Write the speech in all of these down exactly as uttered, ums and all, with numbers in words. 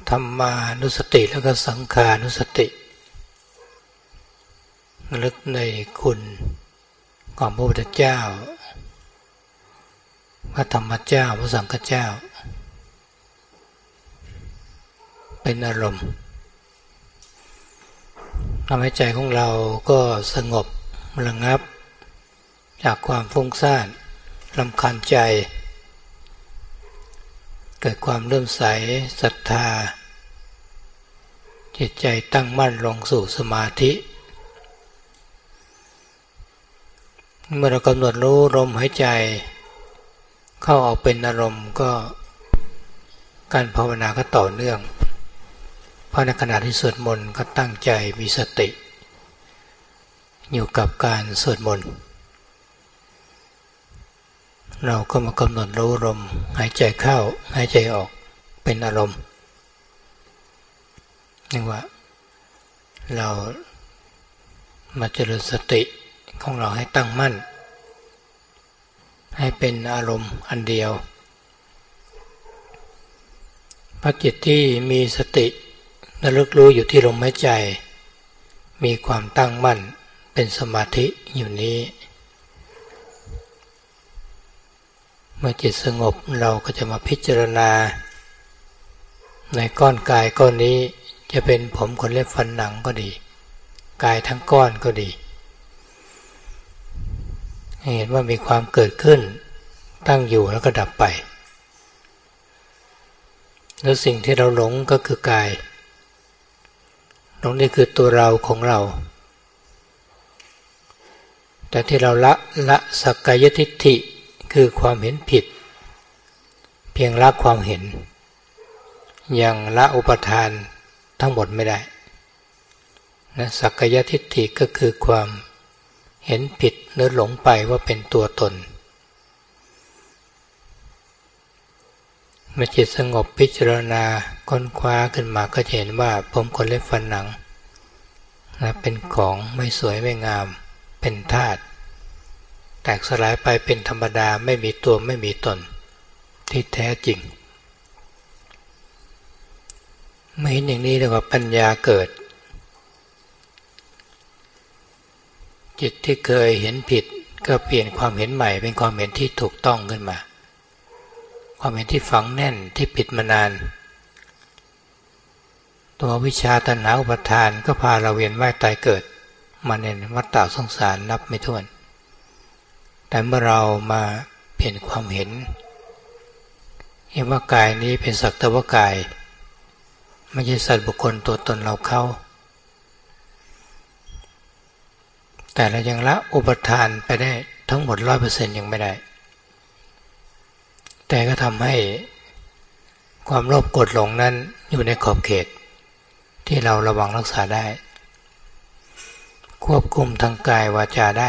ธรรมานุสติแล้วก็สังขานุสติระลึกในคุณของพระพุทธเจ้าพระธรรมเจ้าพระสังฆเจ้าเป็นอารมณ์ทำให้ใจของเราก็สงบระงับจากความฟุ้งซ่านรำคาญใจเกิดความเลื่อมใสศรัทธาจิตใจตั้งมั่นลงสู่สมาธิเมื่อเรากำหนดรู้ลมหายใจเข้าออกเป็นอารมณ์ก็การภาวนาก็ต่อเนื่องเพราะในขณะที่สวดมนต์ก็ตั้งใจมีสติอยู่กับการสวดมนต์เราก็มากำหนดรู้ลมหายใจเข้าหายใจออกเป็นอารมณ์นี่ว่าเรามาเจริญสติของเราให้ตั้งมั่นให้เป็นอารมณ์อันเดียวพอจิตที่มีสติระลึกรู้อยู่ที่ลมหายใจมีความตั้งมั่นเป็นสมาธิอยู่นี้เมื่อจิตสงบเราก็จะมาพิจารณาในก้อนกายก้อนนี้จะเป็นผมขนเล็บฟันหนังก็ดีกายทั้งก้อนก็ดีเห็นว่ามีความเกิดขึ้นตั้งอยู่แล้วก็ดับไปแล้วสิ่งที่เราหลงก็คือกายหลงนี่คือตัวเราของเราแต่ที่เราละละสักกายทิฏฐิคือความเห็นผิดเพียงละความเห็นยังละอุปทานทั้งหมดไม่ได้นะสักกายทิฏฐิก็คือความเห็นผิดหรือหลงไปว่าเป็นตัวตนเมื่อจิตสงบพิจารณาค้นคว้าขึ้นมาก็จะเห็นว่าผมขนเล็บฟันหนังนะเป็นของไม่สวยไม่งามเป็นธาตุแตกสลายไปเป็นธรรมดาไม่มีตัวไม่มีตนที่แท้จริงเมื่อเห็นอย่างนี้แล้วก็ปัญญาเกิดจิตที่เคยเห็นผิดก็เปลี่ยนความเห็นใหม่เป็นความเห็นที่ถูกต้องขึ้นมาความเห็นที่ฝังแน่นที่ผิดมานานตัววิชาตัณหาอุปาทานก็พาเราเวียนว่ายตายเกิดมาในวัฏฏะสงสารนับไม่ถ้วนแต่เมื่อเรามาเปลี่ยนความเห็นเห็นว่ากายนี้เป็นสักแต่ว่ากายไม่ใช่สัตว์บุคคลตัวตนเราเขาแต่เรายังละอุปทานไปได้ทั้งหมด ร้อยเปอร์เซ็นต์ ยังไม่ได้แต่ก็ทำให้ความโลภโกรธหลงนั้นอยู่ในขอบเขตที่เราระวังรักษาได้ควบคุมทางกายวาจาได้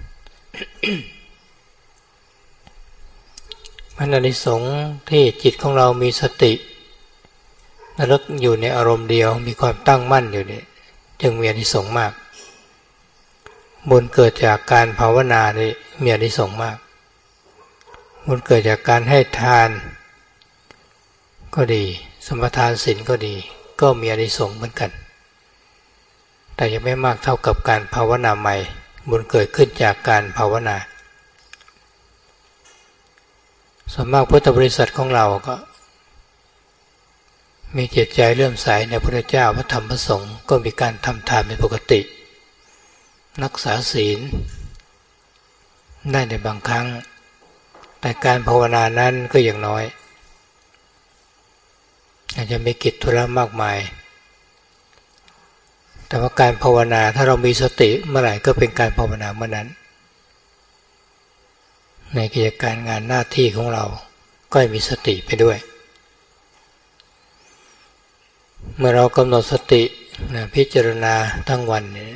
มันอานิสงส์ที่จิตของเรามีสติระลึกอยู่ในอารมณ์เดียวมีความตั้งมั่นอยู่นี่จึงมีอานิสงส์มากบุญเกิดจากการภาวนานี่มีอานิสงส์มากบุญเกิดจากการให้ทานก็ดีสมทานศีลก็ดีก็มีอานิสงส์เหมือนกันแต่ยังไม่มากเท่ากับการภาวนาใหม่บุญเกิดขึ้นจากการภาวนาส่วนมากพุทธบริษัทของเราก็มีจิตใจเลื่อมใสในพระพุทธเจ้าพระธรรมพระสงฆ์ก็มีการทำทานเป็นปกติรักษาศีลได้ในบางครั้งแต่การภาวนานั้นก็อย่างน้อยอาจจะมีกิจธุระมากมายแต่ว่าการภาวนาถ้าเรามีสติเมื่อไหร่ก็เป็นการภาวนาเมื่อนั้นในกิจการงานหน้าที่ของเราก็มีสติไปด้วยเมื่อเรากำหนดสตินะพิจารณาทั้งวันนี้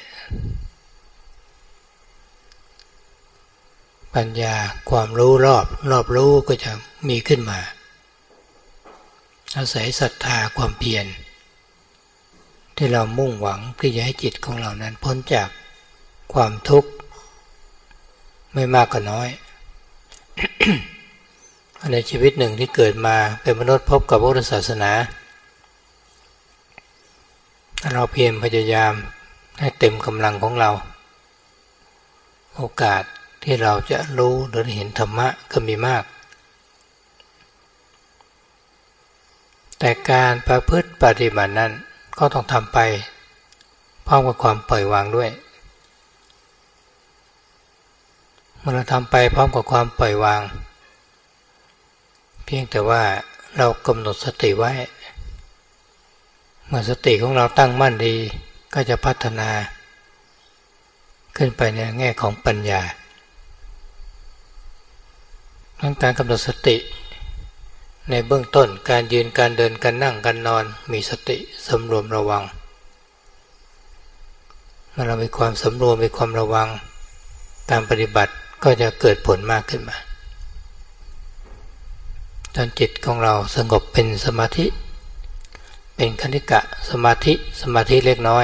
ปัญญาความรู้รอบรอบรู้ก็จะมีขึ้นมาอาศัยศรัทธาความเพียรที่เรามุ่งหวังที่จะให้จิตของเรานั้นพ้นจากความทุกข์ไม่มากก็น้อย ในชีวิตหนึ่งที่เกิดมาเป็นมนุษย์พบกับพุทธศาสนาถ้าเราเพียรพยายามให้เต็มกำลังของเราโอกาสที่เราจะรู้หรือเห็นธรรมะก็มีมากแต่การประพฤติปฏิบัตินั้นก็ต้องทำไปพร้อมกับความปล่อยวางด้วยเมื่อเราทำไปพร้อมกับความปล่อยวางเพียงแต่ว่าเรากำหนดสติไว้เมื่อสติของเราตั้งมั่นดีก็จะพัฒนาขึ้นไปในแง่ของปัญญาการกำหนดสติในเบื้องต้นการยืนการเดินการนั่งการนอนมีสติสำรวมระวังเมื่อเรามีความสำรวมมีความระวังการปฏิบัติก็จะเกิดผลมากขึ้นมาจนจิตของเราสงบเป็นสมาธิเป็นคณิกะสมาธิสมาธิเล็กน้อย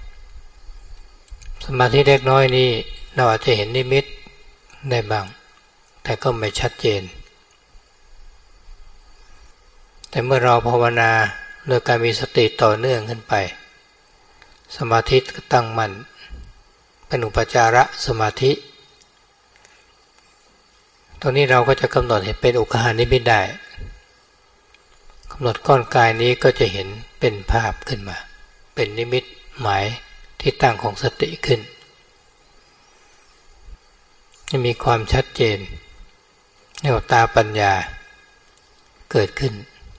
สมาธิเล็กน้อยนี้เราอาจจะเห็นนิมิตได้บ้างแต่ก็ไม่ชัดเจนแต่เมื่อเราภาวนาโดยการมีสติต่อเนื่องขึ้นไปสมาธิก็ตั้งมั่นเป็นอุปจารสมาธิตรงนี้เราก็จะกำหนดเห็นเป็นอุคหานิมิตได้กำหนดก้อนกายนี้ก็จะเห็นเป็นภาพขึ้นมาเป็นนิมิตหมายที่ตั้งของสติขึ้นจะมีความชัดเจนแนวตาปัญญาเกิดขึ้น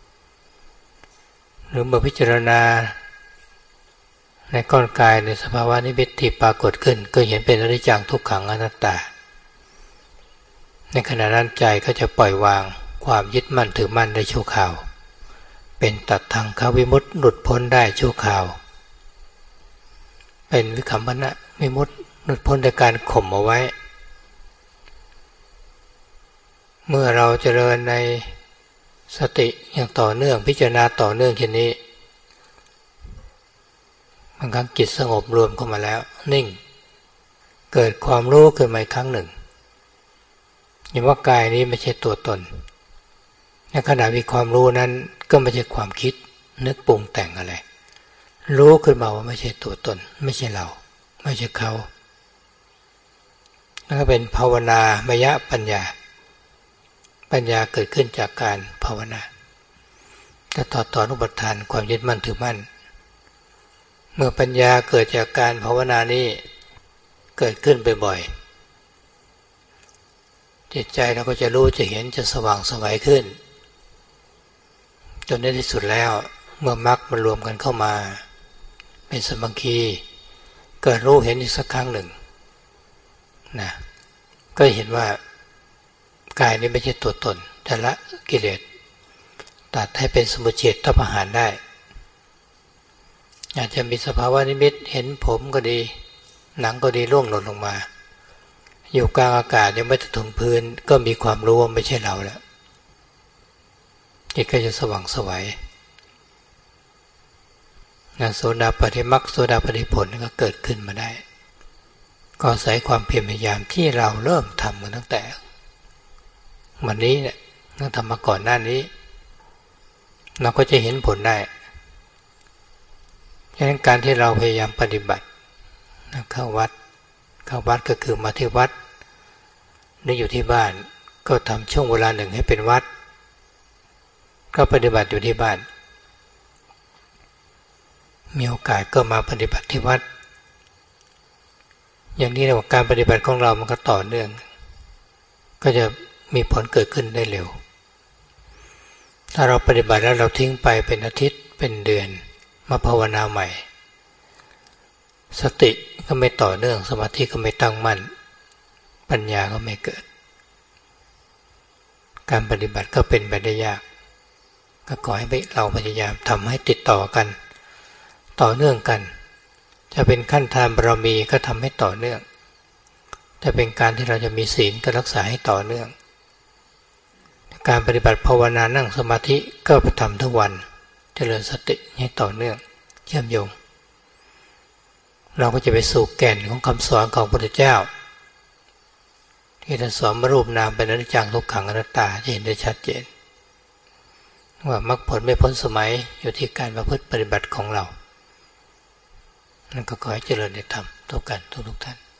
หรือเมื่อพิจารณาในก้อนกายในสภาวะนิมิตที่ปรากฏขึ้นก็เห็นเป็นอนิจจังทุกขังอนัตตาในขณะนั้นใจก็จะปล่อยวางความยึดมั่นถือมั่นได้ชั่วคราวเป็นตัดทางควิมุตติหลุดพ้นได้ชั่วคราวเป็นวิคัมภนะวิมุตติหลุดพ้นจากการข่มเอาไว้เมื่อเราเจริญในสติอย่างต่อเนื่องพิจารณาต่อเนื่องเช่นนี้บางครั้งจิตสงบรวมเข้ามาแล้วนิ่งเกิดความรู้ขึ้นมาอีกครั้งหนึ่งเห็นว่ากายนี้ไม่ใช่ตัวตนในขณะมีความรู้นั้นก็ไม่ใช่ความคิดนึกปรุงแต่งอะไรรู้ขึ้นมาว่าไม่ใช่ตัวตนไม่ใช่เราไม่ใช่เขานั่นก็เป็นภาวนามยปัญญาปัญญาเกิดขึ้นจากการภาวนาจะต่อต่ออุปทานความยึดมั่นถือมั่นเมื่อปัญญาเกิดจากการภาวนานี้เกิดขึ้นบ่อยๆจิตใจเราก็จะรู้จะเห็นจะสว่างไสวขึ้นจนในที่สุดแล้วเมื่อมรรคมันรวมกันเข้ามาเป็นสมังคีเกิดรู้เห็นอีกสักครั้งหนึ่งนะก็เห็นว่ากายนี้ไม่ใช่ตัวตนแต่ละกิเลสตัดให้เป็นสมุจเฉทประหารได้อาจจะมีสภาวะนิมิตเห็นผมก็ดีหนังก็ดีร่วงหล่นลงมาอยู่กลางอากาศยังไม่ถึงพื้นก็มีความรู้ว่าไม่ใช่เราแล้วจิตก็จะสว่างไสวนะโสดาปัตติมรรคโสดาปัตติผลก็เกิดขึ้นมาได้ก็อาศัยความเพียรพยายามที่เราเริ่มทำกันตั้งแต่วันนี้เนี่ยเราทำมาก่อนหน้านี้เราก็จะเห็นผลได้ฉะนั้นการที่เราพยายามปฏิบัติเข้าวัดเข้าวัดก็คือมาที่วัดหรืออยู่ที่บ้านก็ทำช่วงเวลาหนึ่งให้เป็นวัดก็ปฏิบัติอยู่ที่บ้านมีโอกาสก็มาปฏิบัติที่วัดอย่างนี้เรียกว่าการปฏิบัติของเรามันก็ต่อเนื่องก็จะมีผลเกิดขึ้นได้เร็วถ้าเราปฏิบัติแล้วเราทิ้งไปเป็นอาทิตย์เป็นเดือนมาภาวนาใหม่สติก็ไม่ต่อเนื่องสมาธิก็ไม่ตั้งมั่นปัญญาก็ไม่เกิดการปฏิบัติก็เป็นไปได้ยากก็ขอให้เราพยายามทำให้ติดต่อกันต่อเนื่องกันจะเป็นขั้นทานบารมีก็ทำให้ต่อเนื่องจะเป็นการที่เราจะมีศีลก็รักษาให้ต่อเนื่องการปฏิบัติภาวนานั่งสมาธิก็ทำทุกวันเจริญสติให้ต่อเนื่องเชื่อมโยงเราก็จะไปสู่แก่นของคำสอนของพระพุทธเจ้าที่ท่านสอนมารูปนามเป็นอนิจจังทุกขังอนัตตาจะเห็นได้ชัดเจนว่ามรรคผลไม่พ้นสมัยอยู่ที่การประพฤติปฏิบัติของเรานั่นก็ขอให้เจริญในธรรมทุกกันทุกทุกท่าน